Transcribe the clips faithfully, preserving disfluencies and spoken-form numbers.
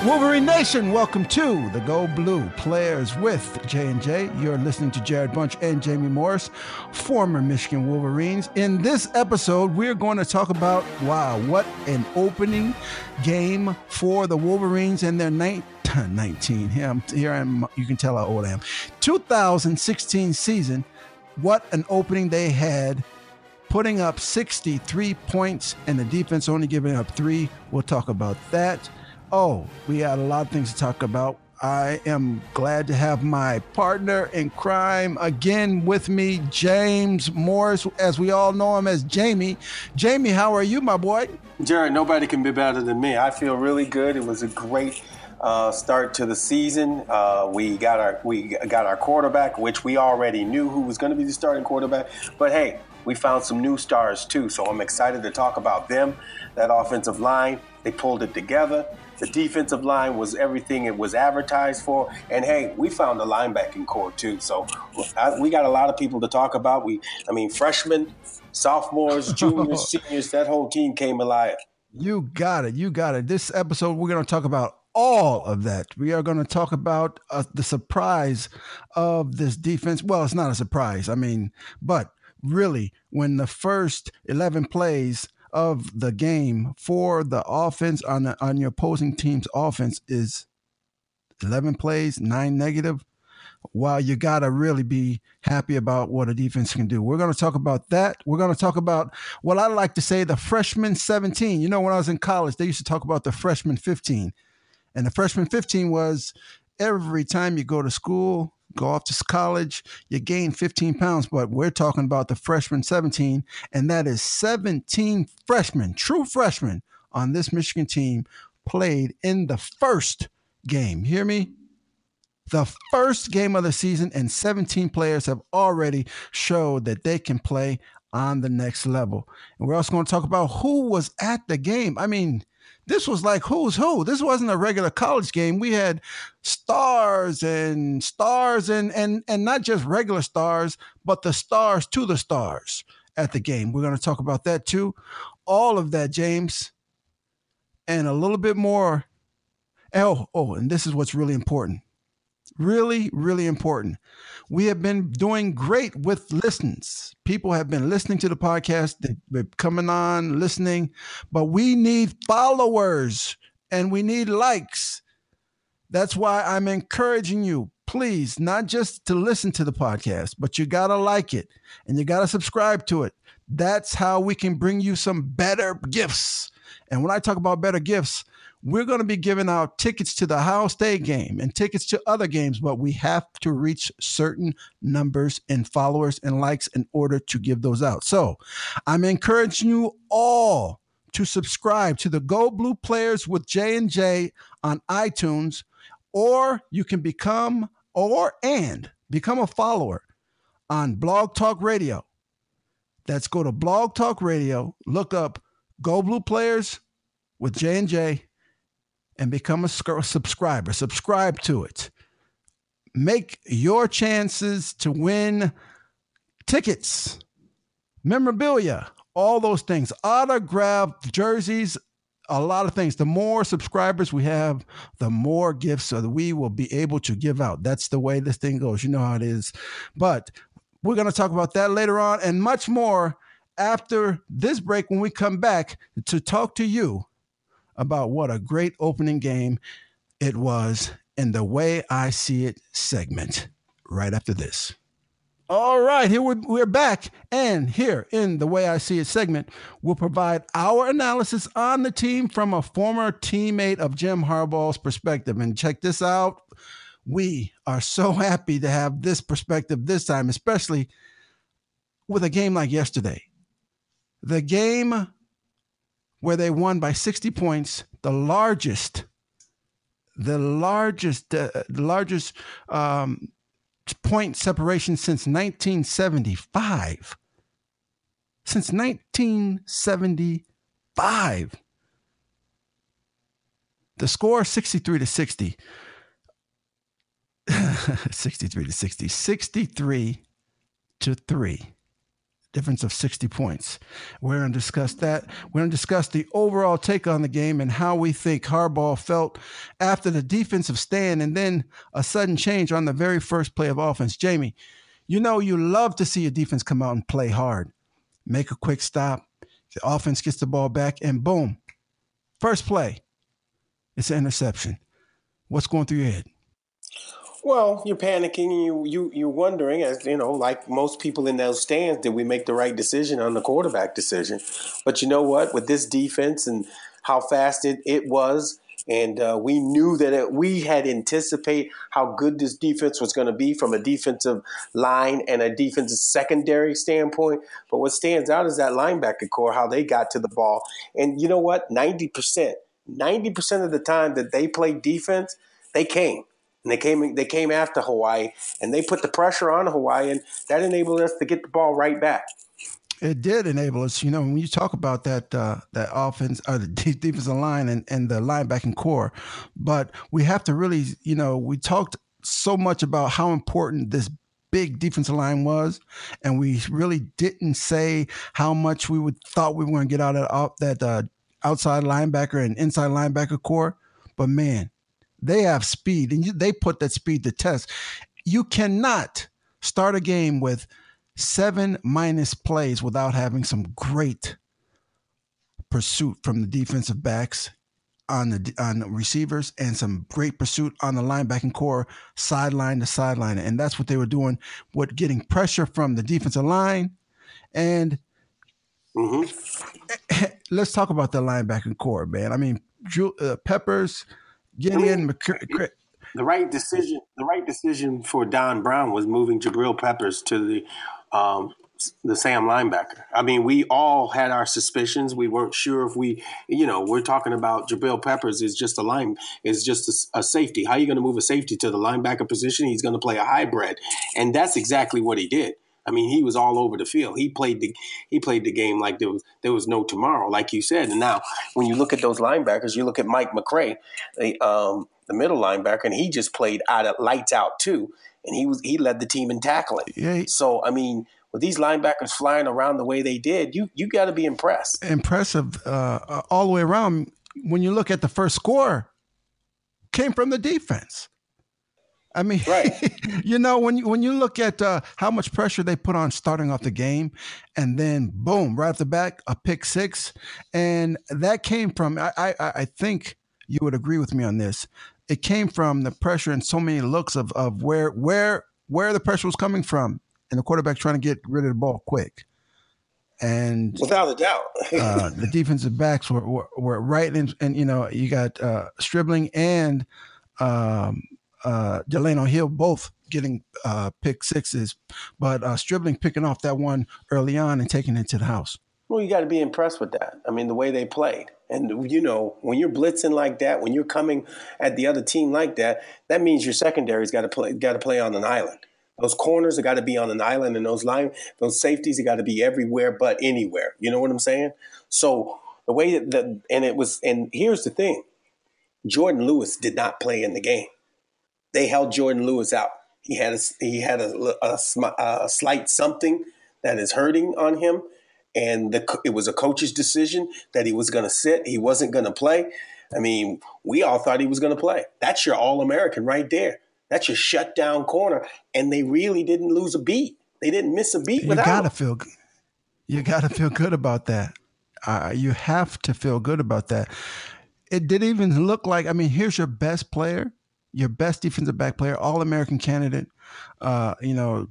Wolverine Nation, welcome to the Go Blue Players with J and J. You're listening to Jared Bunch and Jamie Morris, former Michigan Wolverines. In this episode, we're going to talk about, wow, what an opening game for the Wolverines and their nineteen. Here, I'm, here I am. You can tell how old I am. two thousand sixteen season. What an opening they had, putting up sixty-three points and the defense only giving up three. We'll talk about that. Oh, we got a lot of things to talk about. I am glad to have my partner in crime again with me, James Morris, as we all know him as Jamie. Jamie, how are you, my boy? Jared, nobody can be better than me. I feel really good. It was a great uh, start to the season. Uh, we got our we got our quarterback, which we already knew who was going to be the starting quarterback. But hey, we found some new stars too, so I'm excited to talk about them. That offensive line, they pulled it together. The defensive line was everything it was advertised for. And, hey, we found the linebacking core, too. So I, we got a lot of people to talk about. We, I mean, freshmen, sophomores, juniors, seniors, that whole team came alive. You got it. You got it. This episode, we're going to talk about all of that. We are going to talk about uh, the surprise of this defense. Well, it's not a surprise. I mean, but really, when the first eleven plays of the game for the offense on the, on your opposing team's offense is eleven plays, nine negative. Wow, you got to really be happy about what a defense can do. We're going to talk about that. We're going to talk about what I like to say, the freshman seventeen. You know, when I was in college, they used to talk about the freshman fifteen. And the freshman fifteen was every time you go to school, go off to college, you gain fifteen pounds, but we're talking about the freshman seventeen, and that is seventeen freshmen, true freshmen on this Michigan team played in the first game. Hear me? The first game of the season, and seventeen players have already showed that they can play on the next level. And we're also going to talk about who was at the game. I mean, this was like who's who. This wasn't a regular college game. We had stars and stars and and and not just regular stars, but the stars to the stars at the game. We're going to talk about that too. All of that, James, and a little bit more. Oh, oh, and this is what's really important. Really, really important. We have been doing great with listens. People have been listening to the podcast. They've been coming on, listening, but we need followers and we need likes. That's why I'm encouraging you, please, not just to listen to the podcast, but you got to like it and you got to subscribe to it. That's how we can bring you some better gifts. And when I talk about better gifts, we're going to be giving out tickets to the Ohio State game and tickets to other games, but we have to reach certain numbers and followers and likes in order to give those out. So I'm encouraging you all to subscribe to the Go Blue Players with J and J on iTunes, or you can become or and become a follower on Blog Talk Radio. That's go to Blog Talk Radio, look up Go Blue Players with J and J, and become a subscriber. Subscribe to it. Make your chances to win tickets, memorabilia, all those things, autographed jerseys, a lot of things. The more subscribers we have, the more gifts that we will be able to give out. That's the way this thing goes. You know how it is. But we're going to talk about that later on and much more after this break when we come back to talk to you about what a great opening game it was in the Way I See It segment right after this. All right, here we're, we're back. And here in the Way I See It segment, we'll provide our analysis on the team from a former teammate of Jim Harbaugh's perspective. And check this out. We are so happy to have this perspective this time, especially with a game like yesterday. The game where they won by sixty points, the largest, the largest, uh, the largest um, point separation since nineteen seventy-five. Since nineteen seventy-five. The score sixty-three to sixty. sixty-three to sixty. sixty-three to three. difference of sixty points. We're going to discuss that. We're going to discuss the overall take on the game and how we think Harbaugh felt after the defensive stand and then a sudden change on the very first play of offense. Jamie, you know you love to see a defense come out and play hard, make a quick stop, the offense gets the ball back, and boom, first play, it's an interception. What's going through your head? Well, you're panicking and you, you, you're wondering, as you know, like most people in those stands, did we make the right decision on the quarterback decision? But you know what? With this defense and how fast it, it was, and uh, we knew that it, we had anticipated how good this defense was going to be from a defensive line and a defensive secondary standpoint. But what stands out is that linebacker core, how they got to the ball. And you know what? ninety percent, ninety percent of the time that they played defense, they came. And they came they came after Hawaii, and they put the pressure on Hawaii, and that enabled us to get the ball right back. It did enable us. You know, when you talk about that uh, that offense, uh, the defensive line and, and the linebacking core, but we have to really, you know, we talked so much about how important this big defensive line was, and we really didn't say how much we would thought we were going to get out of that uh, outside linebacker and inside linebacker core. But man, they have speed, and you, they put that speed to test. You cannot start a game with seven minus plays without having some great pursuit from the defensive backs on the on the receivers and some great pursuit on the linebacking core, sideline to sideline. And that's what they were doing, with getting pressure from the defensive line. And mm-hmm. let's talk about the linebacking core, man. I mean, Drew, uh, Peppers, Gideon, McCray. The right decision, the right decision for Don Brown was moving Jabril Peppers to the um, the Sam linebacker. I mean, we all had our suspicions. We weren't sure if we, you know, we're talking about Jabril Peppers is just a line, is just a, a safety. How are you going to move a safety to the linebacker position? He's going to play a hybrid, and that's exactly what he did. I mean, he was all over the field. He played the he played the game like there was there was no tomorrow, like you said. And now, when you look at those linebackers, you look at Mike McCray, the um, the middle linebacker, and he just played out of lights out too. And he was he led the team in tackling. Yeah. So I mean, with these linebackers flying around the way they did, you you got to be impressed. Impressive uh, all the way around. When you look at the first score, came from the defense. I mean, right. you know, when you when you look at uh, how much pressure they put on starting off the game, and then boom, right off the back, a pick six, and that came from. I I, I think you would agree with me on this. It came from the pressure and so many looks of of where where where the pressure was coming from, and the quarterback trying to get rid of the ball quick. And without a doubt, uh, the defensive backs were were, were right in, and you know you got uh, Stribling and. Um, Uh, Delano Hill both getting uh, pick sixes, but uh, Stribling picking off that one early on and taking it to the house. Well, you got to be impressed with that. I mean, the way they played. And, you know, when you're blitzing like that, when you're coming at the other team like that, that means your secondary's got to play got to play on an island. Those corners have got to be on an island, and those line, those safeties have got to be everywhere but anywhere. You know what I'm saying? So the way that, the, and it was, and here's the thing. Jordan Lewis did not play in the game. They held Jordan Lewis out. He had a, he had a, a, a slight something that is hurting on him, and the, it was a coach's decision that he was going to sit. He wasn't going to play. I mean, we all thought he was going to play. That's your All-American right there. That's your shutdown corner, and they really didn't lose a beat. They didn't miss a beat. You without gotta him. feel, you gotta feel good about that. Uh, you have to feel good about that. It didn't even look like. I mean, here's your best player. Your best defensive back player, All-American candidate, uh, you know,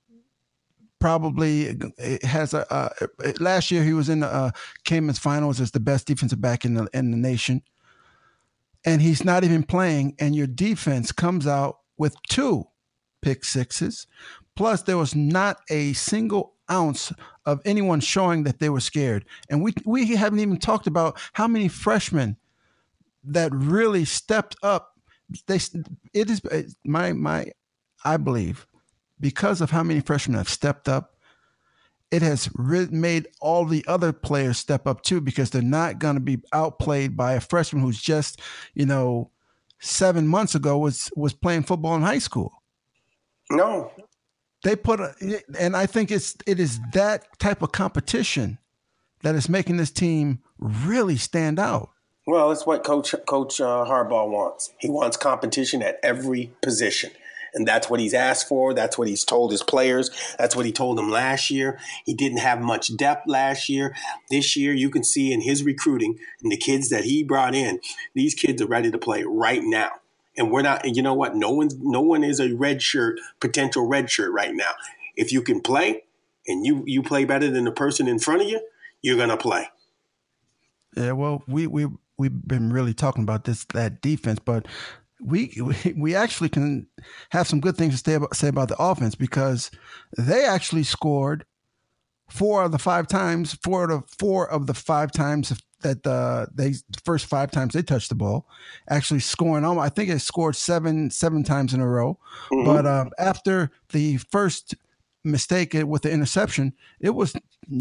probably has a, uh, last year he was in the uh, Cayman's finals as the best defensive back in the in the nation. And he's not even playing, and your defense comes out with two pick sixes. Plus, there was not a single ounce of anyone showing that they were scared. And we we haven't even talked about how many freshmen that really stepped up. They, it is my my, I believe, because of how many freshmen have stepped up, it has re- made all the other players step up too, because they're not going to be outplayed by a freshman who's just, you know, seven months ago was was playing football in high school. No, They put a, and I think it's it is that type of competition that is making this team really stand out. Well, it's what Coach Coach uh, Harbaugh wants. He wants competition at every position. And that's what he's asked for. That's what he's told his players. That's what he told them last year. He didn't have much depth last year. This year, you can see in his recruiting and the kids that he brought in, these kids are ready to play right now. And we're not, and you know what? No one's, no one is a red shirt, potential red shirt right now. If you can play and you, you play better than the person in front of you, you're going to play. Yeah, well, we, we, we've been really talking about this, that defense, but We, we we actually can have some good things to say about, say about the offense, because they actually scored four of the five times, four of the four of the five times that the they the first five times they touched the ball, actually scoring. Um, I think they scored seven seven times in a row. Mm-hmm. But um, after the first mistake with the interception, it was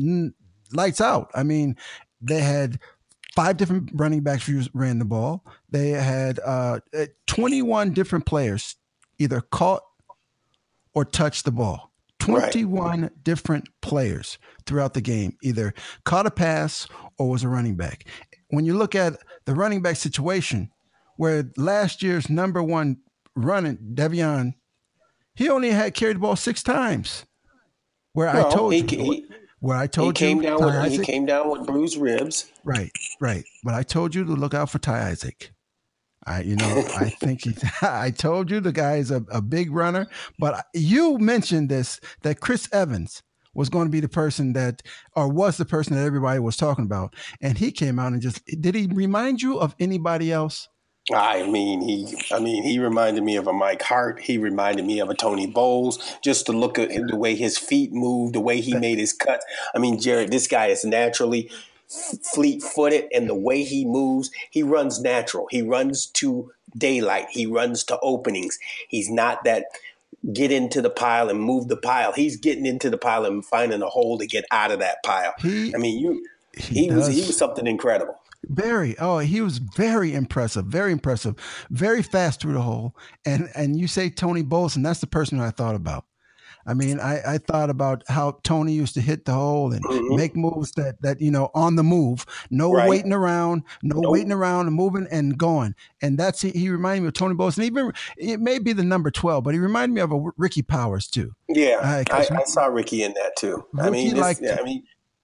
lights out. I mean, they had five different running backs who ran the ball. They had uh, twenty-one different players either caught or touched the ball. twenty-one right. different players throughout the game either caught a pass or was a running back. When you look at the running back situation, where last year's number one running, De'Veon, he only had carried the ball six times. Where well, I told he, you. He, Where I told he came you, down with, Isaac, he came down with bruised ribs. Right, right. But I told you to look out for Ty Isaac. I, you know, I think he. I told you the guy is a, a big runner. But you mentioned this, that Chris Evans was going to be the person that, or was the person that everybody was talking about, and he came out and just did. He remind you of anybody else? I mean, he. I mean, he reminded me of a Mike Hart. He reminded me of a Tony Bowles. Just to look at the way his feet moved, the way he made his cuts. I mean, Jared, this guy is naturally fleet-footed, and the way he moves, he runs natural. He runs to daylight. He runs to openings. He's not that get into the pile and move the pile. He's getting into the pile and finding a hole to get out of that pile. He, I mean, you. He, he was he was something incredible. Very. Oh, he was very impressive, very impressive, very fast through the hole. And and you say Tony Bowles, and that's the person I thought about. I mean, I, I thought about how Tony used to hit the hole and mm-hmm. make moves that, that, you know, on the move, no right. waiting around, no nope. waiting around and moving and going. And that's, he, he reminded me of Tony Bowles. And even, it may be the number twelve, but he reminded me of a Ricky Powers too. Yeah, uh, I, I saw Ricky in that too. Ricky I mean, this, liked, yeah, I mean,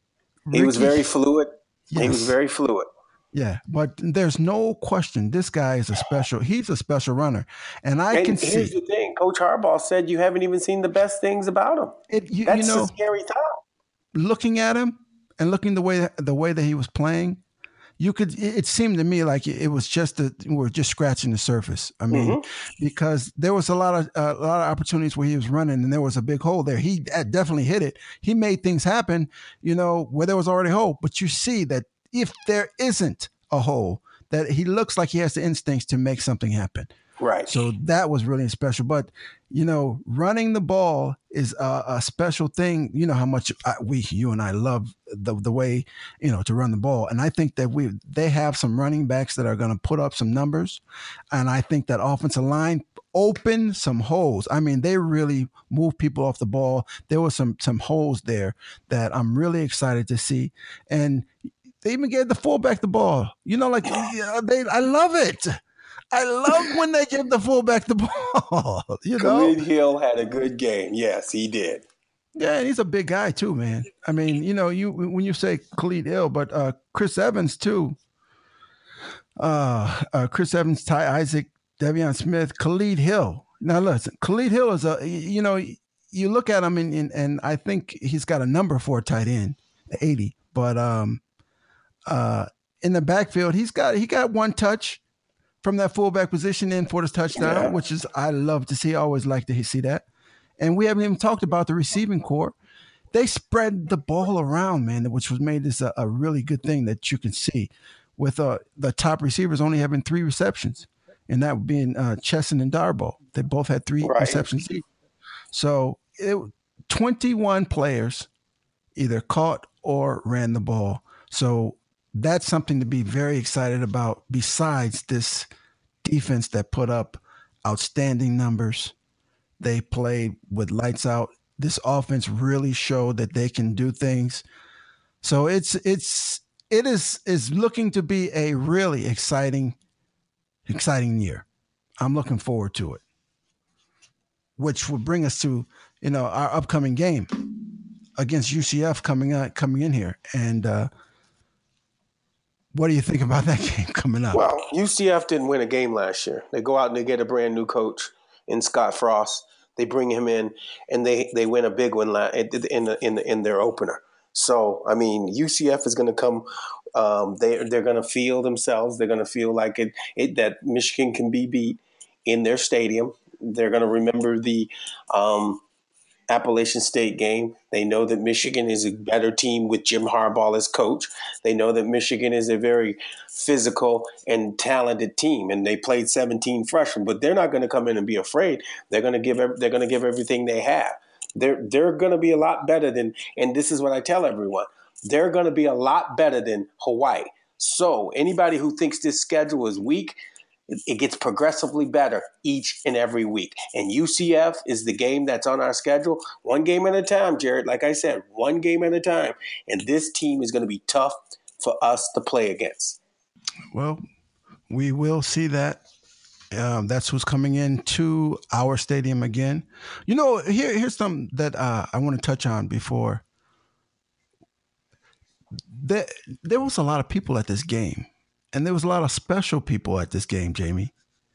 he Ricky, was very fluid. Yes. He was very fluid. Yeah, but there's no question this guy is a special. He's a special runner, and I and can here's see. Here's the thing: Coach Harbaugh said you haven't even seen the best things about him. It, you, That's you know, a scary thought. Looking at him and looking the way the way that he was playing, you could. It, it seemed to me like it was just a, we were just scratching the surface. I mean, mm-hmm. because there was a lot of uh, a lot of opportunities where he was running, and there was a big hole there. He definitely hit it. He made things happen, you know, where there was already a hole. But you see that if there isn't a hole, that he looks like he has the instincts to make something happen. Right. So that was really special. But, you know, running the ball is a, a special thing. You know how much I, we, you and I love the the way, you know, to run the ball. And I think that we they have some running backs that are going to put up some numbers. And I think that offensive line open some holes. I mean, they really move people off the ball. There were some some holes there that I'm really excited to see. And they even gave the fullback the ball. You know, like, yeah, they, I love it. I love when they give the fullback the ball. You know, Khalid Hill had a good game. Yes, he did. Yeah, and he's a big guy too, man. I mean, you know, you when you say Khalid Hill, but uh, Chris Evans too. Uh, uh, Chris Evans, Ty Isaac, De'Veon Smith, Khalid Hill. Now listen, Khalid Hill is a, you know, you look at him and and, and I think he's got a number for a tight end, eighty, but um. Uh, in the backfield, he's got he got one touch from that fullback position in for this touchdown, yeah. which is I love to see. I always like to see that. And we haven't even talked about the receiving corps. They spread the ball around, man, which was made this a, a really good thing that you can see with uh, the top receivers only having three receptions, and that being uh, Chesson and Darboh. They both had three right. receptions each. So it, twenty-one players either caught or ran the ball. So that's something to be very excited about, besides this defense that put up outstanding numbers. They played with lights out this offense really showed that they can do things. So it's it's it is is looking to be a really exciting exciting year. I'm looking forward to it, which will bring us to, you know, our upcoming game against U C F coming out, coming in here. And uh, what do you think about that game coming up? Well, U C F didn't win a game last year. They go out and they get a brand new coach in Scott Frost. They bring him in, and they, they win a big one in the, in the, in their opener. So, I mean, U C F is going to come. Um, they they're going to feel themselves. They're going to feel like it, it that Michigan can be beat in their stadium. They're going to remember the um, Appalachian State game. They know that Michigan is a better team with Jim Harbaugh as coach. They know that Michigan is a very physical and talented team, and they played seventeen freshmen. But they're not going to come in and be afraid. They're going to give they're going to give everything they have. They're they're going to be a lot better than. And this is what I tell everyone: they're going to be a lot better than Hawaii. So anybody who thinks this schedule is weak, it gets progressively better each and every week. And U C F is the game that's on our schedule, one game at a time, Jared. Like I said, one game at a time. And this team is going to be tough for us to play against. Well, we will see that. Um, that's who's coming into our stadium again. You know, here, here's something that uh, I want to touch on before. There, there was a lot of people at this game. And there was a lot of special people at this game, Jamie.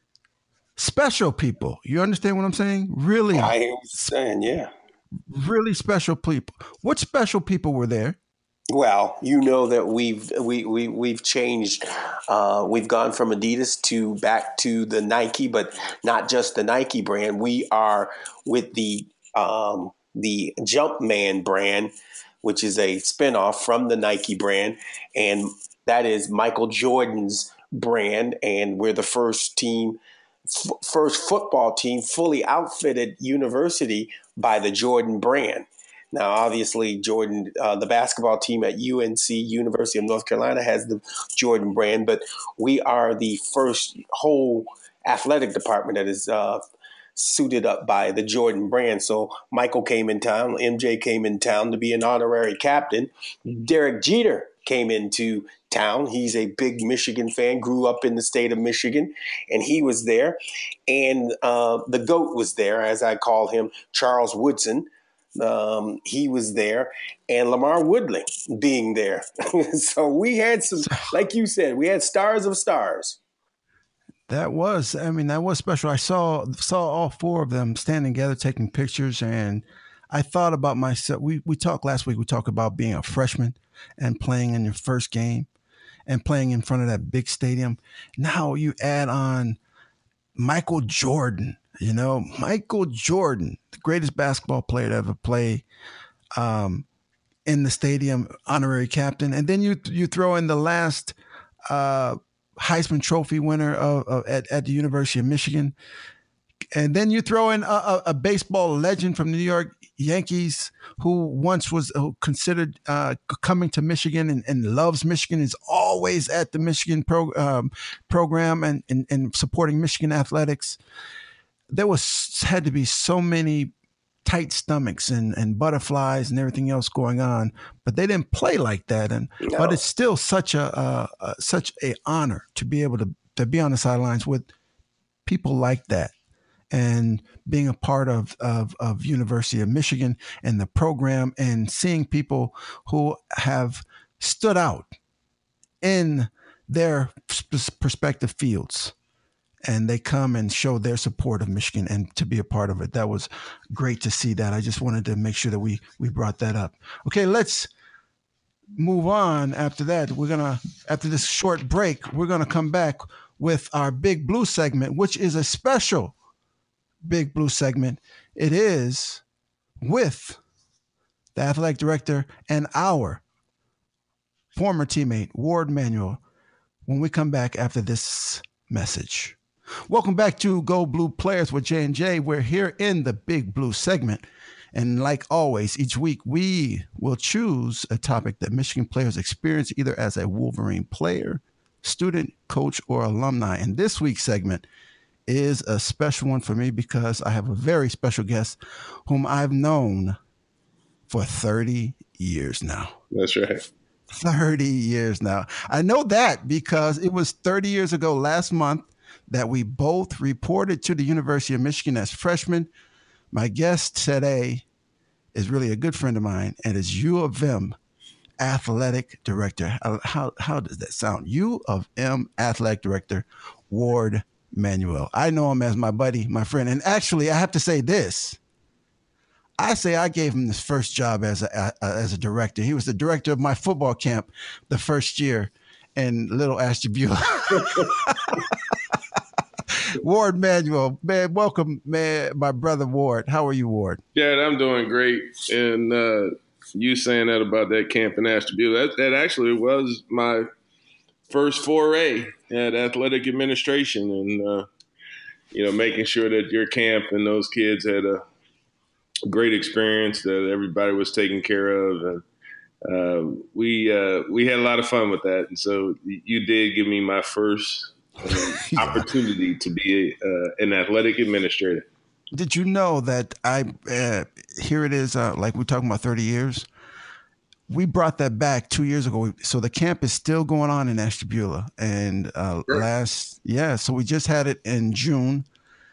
Special people. You understand what I'm saying? Really. I am saying, yeah. Really special people. What special people were there? Well, you know that we've we, we we've changed. Uh, we've gone from Adidas to back to the Nike, but not just the Nike brand. We are with the um, the Jumpman brand, which is a spinoff from the Nike brand, and that is Michael Jordan's brand. And we're the first team, f- first football team, fully outfitted university by the Jordan brand. Now, obviously, Jordan, uh, the basketball team at U N C, University of North Carolina, has the Jordan brand, but we are the first whole athletic department that is uh, suited up by the Jordan brand. So Michael came in town, M J came in town to be an honorary captain. Derek Jeter came into town. He's a big Michigan fan, grew up in the state of Michigan, and he was there. And uh, the GOAT was there, as I call him, Charles Woodson. Um, he was there, and LaMarr Woodley being there. So we had some, like you said, we had stars of stars. That was, I mean, that was special. I saw saw all four of them standing together, taking pictures, and I thought about myself. We we talked last week. We talked about being a freshman and playing in your first game and playing in front of that big stadium. Now you add on Michael Jordan. You know, Michael Jordan, the greatest basketball player to ever play um, in the stadium, honorary captain. And then you you throw in the last uh, Heisman Trophy winner of, of, at, at the University of Michigan. And then you throw in a, a, a baseball legend from the New York Yankees who once was considered uh, coming to Michigan and, and loves Michigan, is always at the Michigan pro, um, program and, and, and supporting Michigan athletics. There was had to be so many tight stomachs and, and butterflies and everything else going on, but they didn't play like that. And no. But it's still such a uh, uh, such a honor to be able to to be on the sidelines with people like that, and being a part of of, of University of Michigan and the program, and seeing people who have stood out in their respective fields. And they come and show their support of Michigan and to be a part of it. That was great to see that. I just wanted to make sure that we we brought that up. Okay, let's move on after that. We're going to, after this short break, we're going to come back with our Big Blue segment, which is a special Big Blue segment. It is with the athletic director and our former teammate, Ward Manuel, when we come back after this message. Welcome back to Go Blue Players with J and J. We're here in the Big Blue segment. And like always, each week we will choose a topic that Michigan players experience either as a Wolverine player, student, coach, or alumni. And this week's segment is a special one for me because I have a very special guest whom I've known for thirty years now. That's right. thirty years now. I know that because it was thirty years ago last month that we both reported to the University of Michigan as freshmen. My guest today is really a good friend of mine and is U of M athletic director. How, how does that sound? U of M athletic director, Ward Manuel. I know him as my buddy, my friend. And actually, I have to say this. I say I gave him this first job as a, as a director. He was the director of my football camp the first year in Little Ashtabula. Ward Manuel, man, welcome, man, my brother Ward. How are you, Ward? Yeah, I'm doing great. And uh, you saying that about that camp in Ashtabula, that, that actually was my first foray at athletic administration and, uh, you know, making sure that your camp and those kids had a great experience, that everybody was taken care of. And uh, we uh, we had a lot of fun with that. And so you did give me my first uh, yeah. opportunity to be a, uh, an athletic administrator. Did you know that I, uh, here it is, uh, like we're talking about thirty years, we brought that back two years ago. So the camp is still going on in Ashtabula. And uh, sure. last, yeah, so we just had it in June.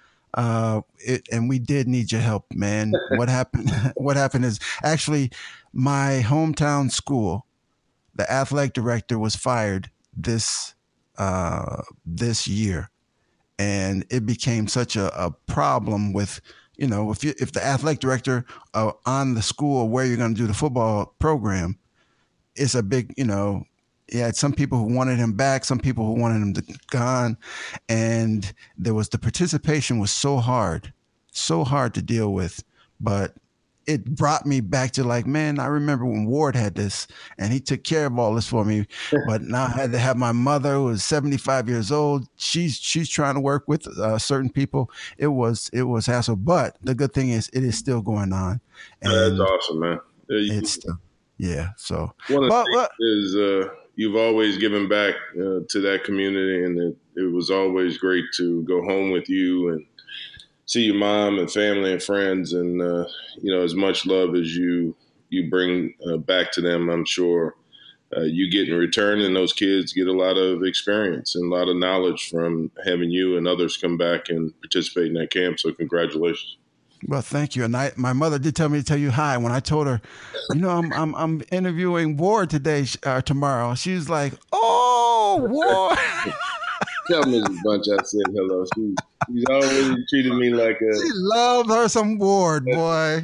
Uh, it, and we did need your help, man. What happened? What happened is actually my hometown school, the athletic director was fired this uh, this year, and it became such a, a problem with, you know, if you, if the athletic director uh, on the school where you're going to do the football program, it's a big, you know. He had some people who wanted him back, some people who wanted him to gone, and there was the participation was so hard, so hard to deal with. But it brought me back to like, man, I remember when Ward had this, and he took care of all this for me. But now I had to have my mother, who was seventy-five years old. She's she's trying to work with uh, certain people. It was it was hassle, but the good thing is it is still going on. And that's awesome, man. Yeah, you, it's still yeah. So one of but, the things is. Uh, You've always given back uh, to that community, and it, it was always great to go home with you and see your mom and family and friends, and uh, you know, as much love as you you bring uh, back to them, I'm sure uh, you get in return, and those kids get a lot of experience and a lot of knowledge from having you and others come back and participate in that camp. So congratulations. Well, thank you. And I, my mother did tell me to tell you hi. When I told her, you know, I'm I'm, I'm interviewing Ward today, uh, tomorrow. She was like, "Oh, Ward." Tell Missus Bunch I said hello. She, she's always treated me like a. She loved her some Ward, boy.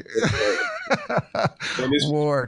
Ward.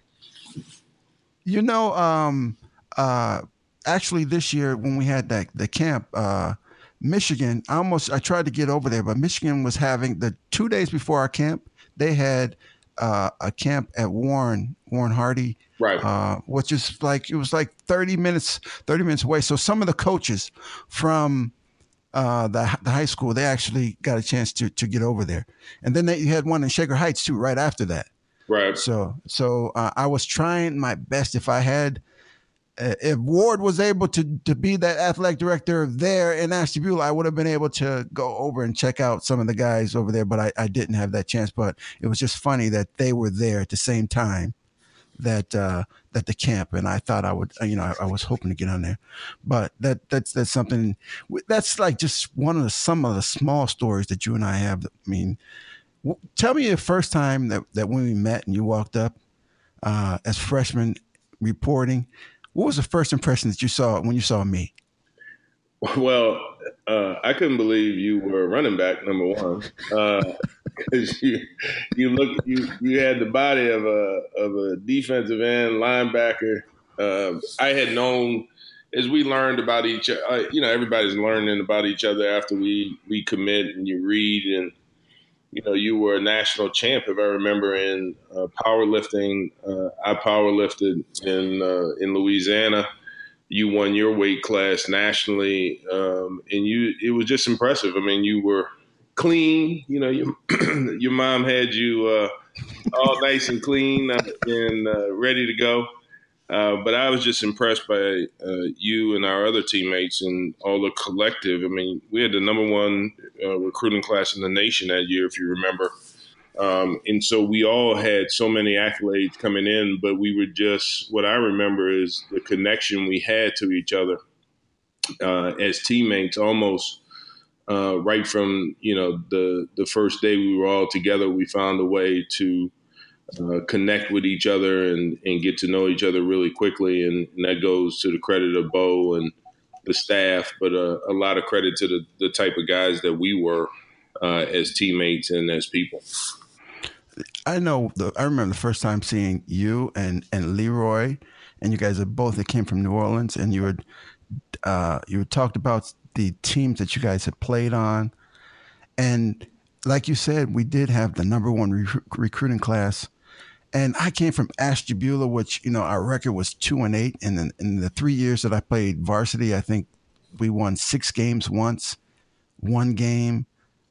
You know, um, uh, actually, this year when we had that the camp. Uh, Michigan, I almost I tried to get over there, but Michigan was having the two days before our camp. They had uh, a camp at Warren Warren Hardy, right? Uh, which is like it was like thirty minutes thirty minutes away. So some of the coaches from uh, the the high school they actually got a chance to to get over there, and then they had one in Shaker Heights too, right after that. Right. So so uh, I was trying my best. If I had. If Ward was able to to be that athletic director there in Ashtabula, I would have been able to go over and check out some of the guys over there, but I, I didn't have that chance. But it was just funny that they were there at the same time that uh, that the camp, and I thought I would, you know, I, I was hoping to get on there. But that that's that's something that's like just one of the some of the small stories that you and I have. I mean, w- tell me the first time that that when we met and you walked up uh, as freshmen reporting. What was the first impression that you saw when you saw me? Well, uh, I couldn't believe you were running back, number one, because uh, you you look you you had the body of a of a defensive end linebacker. Uh, I had known as we learned about each, uh, you know, everybody's learning about each other after we we commit and you read and. You know, you were a national champ, if I remember, in uh, powerlifting. Uh, I powerlifted in uh, in Louisiana. You won your weight class nationally, um, and you it was just impressive. I mean, you were clean. You know, your your mom had you uh, all nice and clean uh, and uh, ready to go. Uh, but I was just impressed by uh, you and our other teammates and all the collective. I mean, we had the number one uh, recruiting class in the nation that year, if you remember. Um, and so we all had so many accolades coming in, but we were just, what I remember is the connection we had to each other uh, as teammates almost uh, right from, you know, the, the first day we were all together. We found a way to uh, connect with each other and, and get to know each other really quickly. And, and that goes to the credit of Bo and the staff, but uh, a lot of credit to the, the type of guys that we were uh, as teammates and as people. I know. The, I remember the first time seeing you and, and Leroy, and you guys are both that came from New Orleans, and you had uh, you had talked about the teams that you guys had played on, and like you said, we did have the number one re- recruiting class, and I came from Ashtabula, which, you know, our record was two and eight, and in, in the three years that I played varsity, I think we won six games once, one game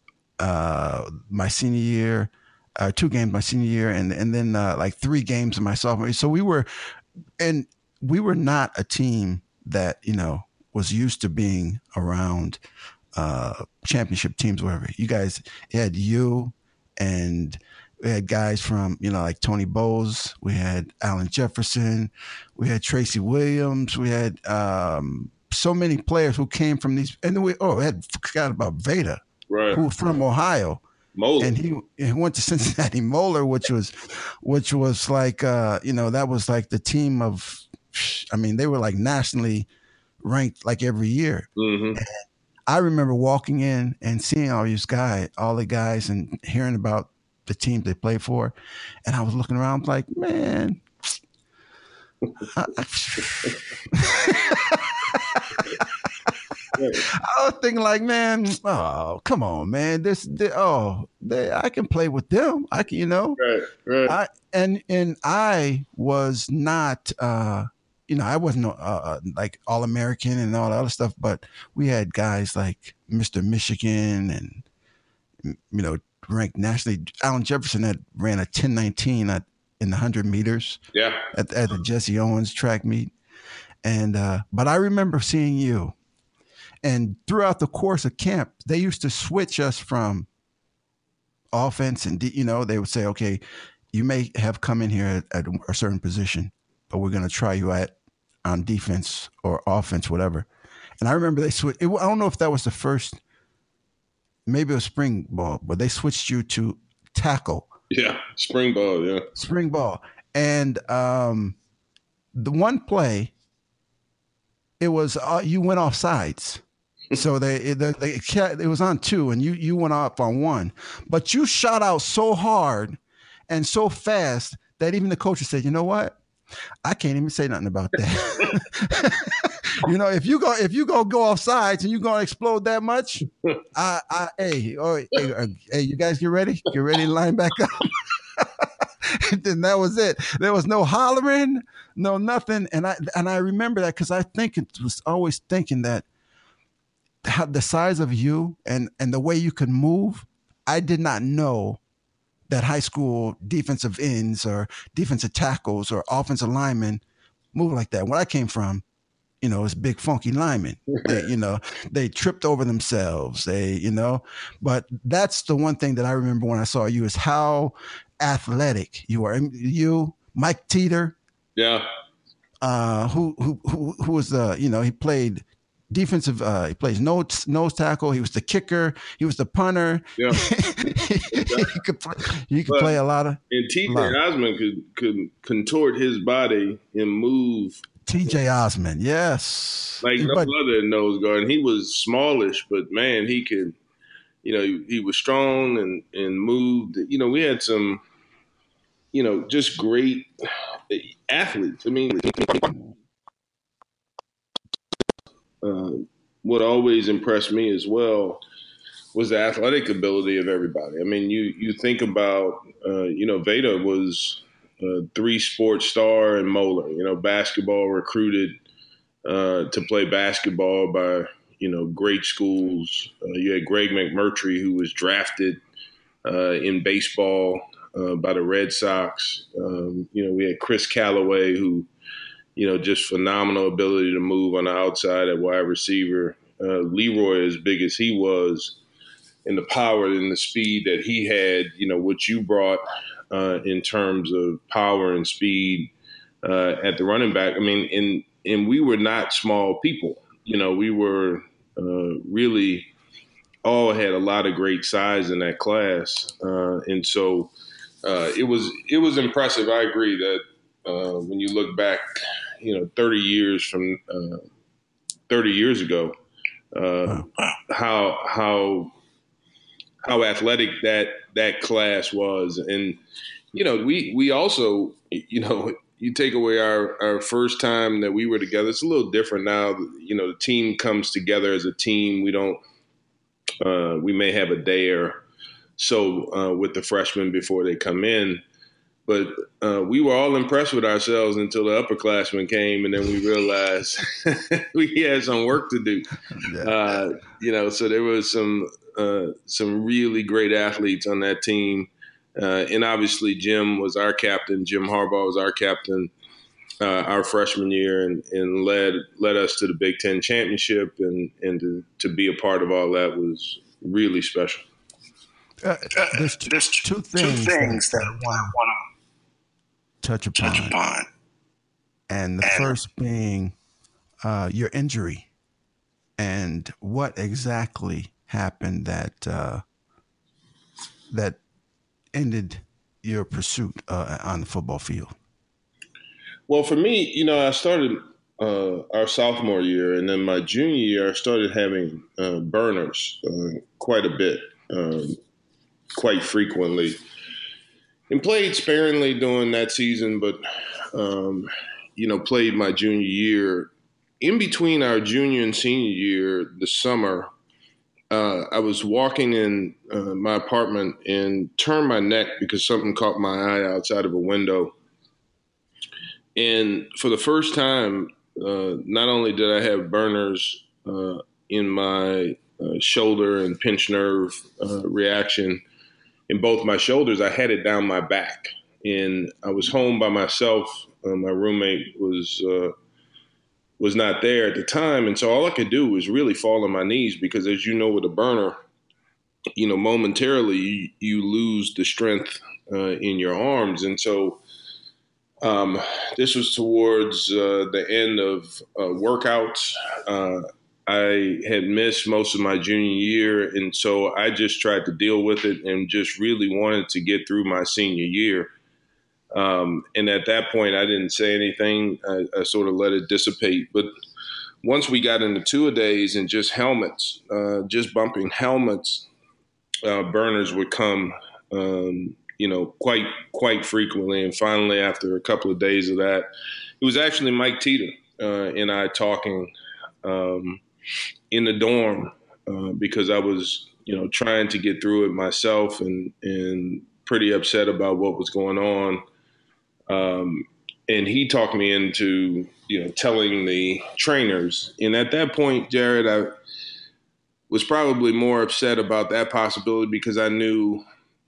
uh, my senior year. Uh, two games my senior year, and and then uh, like three games in my sophomore year. So we were, and we were not a team that, you know, was used to being around uh, championship teams, whatever. You guys had you, and we had guys from, you know, like Tony Bowes. We had Allen Jefferson. We had Tracy Williams. We had um, so many players who came from these. And then we oh, we had forgot about Veda, right, who was from Ohio. Moeller. And he, he went to Cincinnati Moeller, which was, which was like, uh, you know, that was like the team of, I mean, they were like nationally ranked like every year. Mm-hmm. And I remember walking in and seeing all these guys, all the guys, and hearing about the teams they play for, and I was looking around like, man. I, I was thinking like, man, oh, come on, man. This, this oh, they, I can play with them. I can, you know, right, right. I, and, and I was not, uh, you know, I wasn't uh, like all American and all that other stuff, but we had guys like Mister Michigan and, you know, ranked nationally. Allen Jefferson had ran a ten nineteen at, in the hundred meters. Yeah. At, at the Jesse Owens track meet. And, uh, but I remember seeing you. And throughout the course of camp, they used to switch us from offense and, you know, they would say, okay, you may have come in here at, at a certain position, but we're going to try you at on defense or offense, whatever. And I remember they switched. I don't know if that was the first, maybe it was spring ball, but they switched you to tackle. Yeah, spring ball, yeah. Spring ball. And um, the one play, it was uh, you went off sides. So they, they, they it was on two, and you you went off on one, but you shot out so hard and so fast that even the coaches said, you know what, I can't even say nothing about that. You know, if you go if you go go off sides and you're gonna explode that much, I I hey oh, hey, uh, hey you guys get ready, get ready to line back up. And then that was it. There was no hollering, no nothing, and I and I remember that because I think it was always thinking that. How the size of you and, and the way you could move, I did not know that high school defensive ends or defensive tackles or offensive linemen move like that. Where I came from, you know, it's big funky linemen. They, you know, they tripped over themselves. They, you know, but that's the one thing that I remember when I saw you is how athletic you are. You, Mike Teeter, yeah, uh, who who who who was the, you know, he played. Defensive, uh, he plays nose, nose tackle. He was the kicker. He was the punter. Yeah, he could play, he could but, play a lot of. And T J Osmond could could contort his body and move. T J Osmond, yes, like no but, other nose guard. And he was smallish, but man, he could. You know, he, he was strong and and moved. You know, we had some. You know, just great athletes. I mean. Uh, what always impressed me as well was the athletic ability of everybody. I mean, you you think about, uh, you know, Veda was a three-sport star in Moeller, you know, basketball recruited uh, to play basketball by, you know, great schools. Uh, you had Greg McMurtry, who was drafted uh, in baseball uh, by the Red Sox. Um, you know, we had Chris Callaway, who you know, just phenomenal ability to move on the outside at wide receiver. Uh, Leroy, as big as he was, and the power and the speed that he had, you know, what you brought uh, in terms of power and speed uh, at the running back. I mean, and and we were not small people. You know, we were uh, really all had a lot of great size in that class, uh, and so uh, it was it was impressive. I agree that uh, when you look back, you know, thirty years from uh, thirty years ago, uh, wow. how how how athletic that that class was, and you know, we we also, you know, you take away our, our first time that we were together. It's a little different now. You know, the team comes together as a team. We don't. Uh, we may have a day or so uh, with the freshmen before they come in, but uh, we were all impressed with ourselves until the upperclassmen came, and then we realized we had some work to do. Yeah. Uh, you know, so there was some uh, some really great athletes on that team, uh, and obviously Jim was our captain. Jim Harbaugh was our captain uh, our freshman year, and, and led led us to the Big Ten championship, and and to, to be a part of all that was really special. Uh, there's, two, there's two things, two things that, that I want to touch upon. touch upon. And the and, first being uh, your injury and what exactly happened that uh, that ended your pursuit uh, on the football field. Well, for me, you know, I started uh, our sophomore year, and then my junior year, I started having uh, burners uh, quite a bit. Um, quite frequently, and played sparingly during that season, but, um, you know, played my junior year. In between our junior and senior year, the summer, uh, I was walking in uh, my apartment and turned my neck because something caught my eye outside of a window. And for the first time, uh, not only did I have burners uh, in my uh, shoulder and pinched nerve uh, reaction, in both my shoulders, I had it down my back. And I was home by myself. Uh, my roommate was uh, was not there at the time. And so all I could do was really fall on my knees because, as you know, with a burner, you know, momentarily you, you lose the strength uh, in your arms. And so um, this was towards uh, the end of uh, workouts. Uh, I had missed most of my junior year, and so I just tried to deal with it and just really wanted to get through my senior year. Um, and at that point, I didn't say anything. I, I sort of let it dissipate. But once we got into two-a-days and just helmets, uh, just bumping helmets, uh, burners would come, um, you know, quite quite frequently. And finally, after a couple of days of that, it was actually Mike Teeter uh, and I talking um, in the dorm uh, because I was, you know, trying to get through it myself and, and pretty upset about what was going on. Um, and he talked me into, you know, telling the trainers. And at that point, Jared, I was probably more upset about that possibility because I knew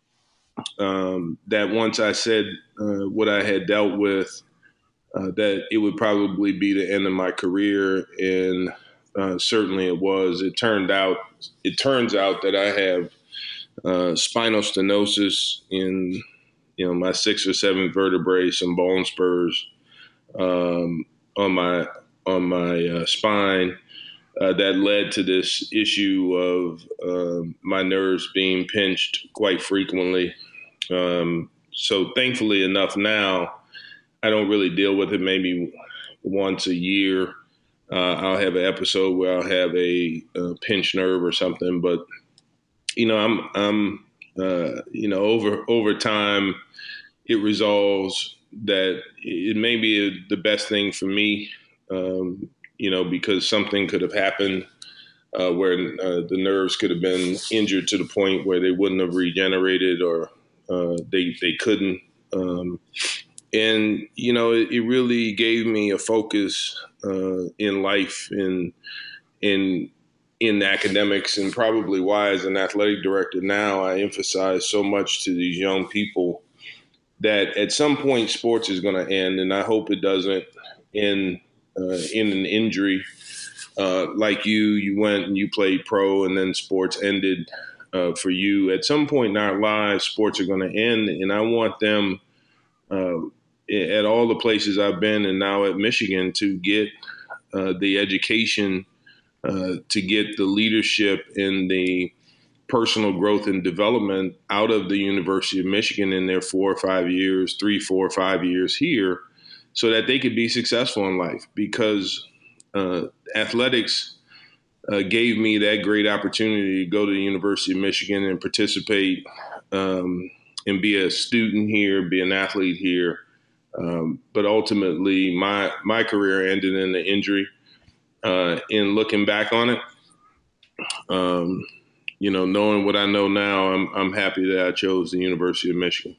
um, that once I said uh, what I had dealt with, uh, that it would probably be the end of my career. And uh, certainly it was. It turned out, it turns out that I have uh, spinal stenosis in, you know, my sixth or seventh vertebrae, some bone spurs um, on my on my uh, spine uh, that led to this issue of uh, my nerves being pinched quite frequently. Um, so thankfully enough now, I don't really deal with it. Maybe once a year, uh, I'll have an episode where I'll have a, a pinched nerve or something. But you know, I'm I'm uh, you know over over time, it resolves. That it may be the best thing for me, um, you know, because something could have happened uh, where uh, the nerves could have been injured to the point where they wouldn't have regenerated or uh, they they couldn't. Um, and, you know, it, it really gave me a focus uh, in life and in in academics, and probably why as an athletic director now I emphasize so much to these young people that at some point sports is going to end, and I hope it doesn't. in uh, in an injury. Uh, like you, you went and you played pro, and then sports ended uh, for you. At some point in our lives, sports are going to end, and I want them uh, at all the places I've been, and now at Michigan, to get uh, the education, uh, to get the leadership and the personal growth and development out of the University of Michigan in their four or five years, three, four, five years here, so that they could be successful in life. Because uh, athletics uh, gave me that great opportunity to go to the University of Michigan and participate um, and be a student here, be an athlete here. Um, but ultimately, my my career ended in an injury. Uh, in looking back on it, um, you know, knowing what I know now, I'm I'm happy that I chose the University of Michigan.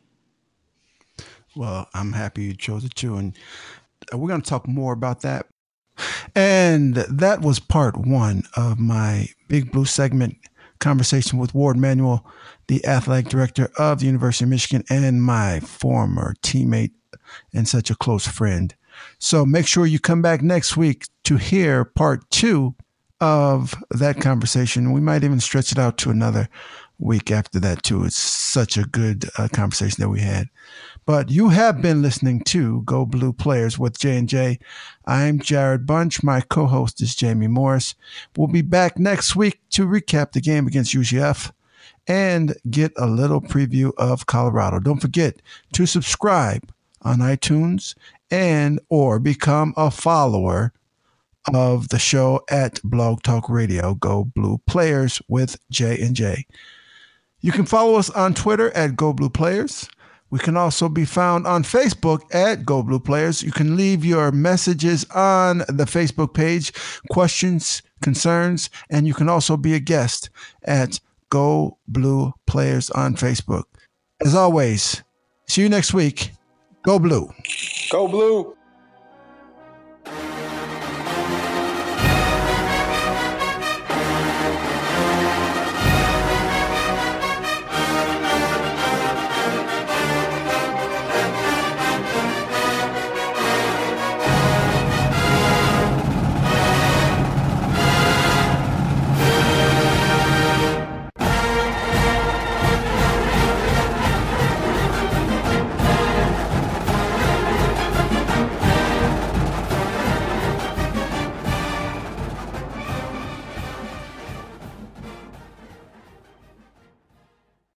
Well, I'm happy you chose it too, and we're going to talk more about that. And that was part one of my Big Blue segment conversation with Ward Manuel, the athletic director of the University of Michigan and my former teammate and such a close friend. So make sure you come back next week to hear part two of that conversation. We might even stretch it out to another week after that too. It's such a good uh, conversation that we had. But you have been listening to Go Blue Players with J and J. I'm Jared Bunch. My co-host is Jamie Morris. We'll be back next week to recap the game against U G F and get a little preview of Colorado. Don't forget to subscribe on iTunes and or become a follower of the show at Blog Talk Radio, Go Blue Players with J and J. You can follow us on Twitter at Go Blue Players. We can also be found on Facebook at Go Blue Players. You can leave your messages on the Facebook page, questions, concerns, and you can also be a guest at Go Blue Players on Facebook. As always, see you next week. Go Blue. Go Blue.